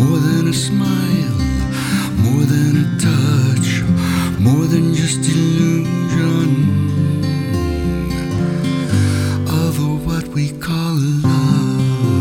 more than a smile, more than a touch, more than just illusion of what we call love.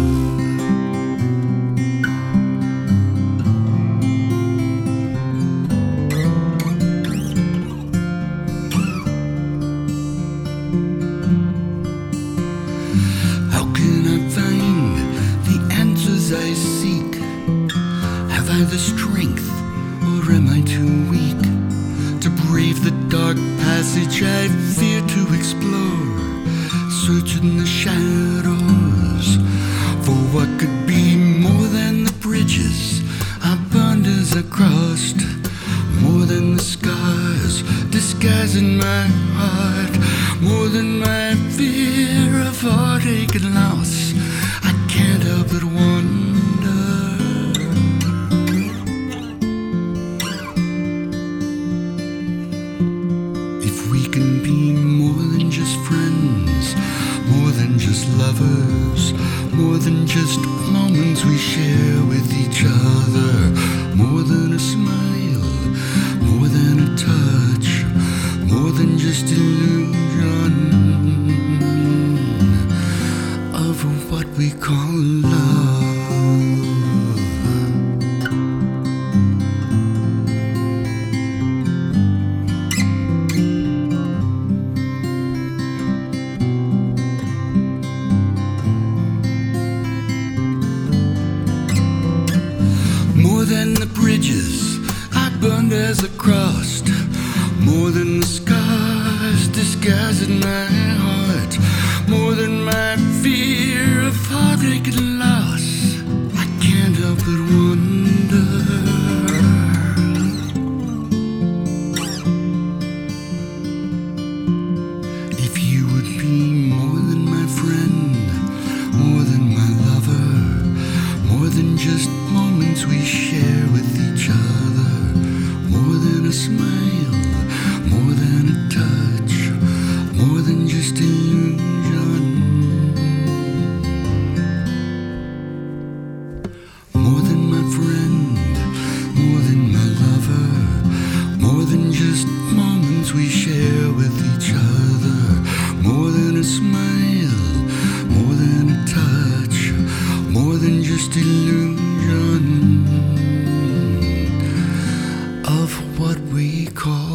How can I find the answers I seek? Have I the strength, or am I too weak to brave the dark passage I fear to explore? Searching the shadows for what could be more than the bridges I burned as I crossed, more than the scars disguising my heart, more than my fear of heartache and loss. I can't help but wonder if we can be more than just friends, more than just lovers, more than just moments we share with each other, more than a smile, more than a touch, more than just illusion of what we call love. More than the bridges I burned as I crossed, more than the scars disguising my heart, more than my fear of heartache and loss. I can't help but wonder if you would be more than my friend, more than my lover, more than just moments we share with each other, more than a smile, more than a touch, more than just illusion, more than my friend, more than my lover, more than just moments we share with each other, more than a smile, more than a touch, more than just illusion of what we call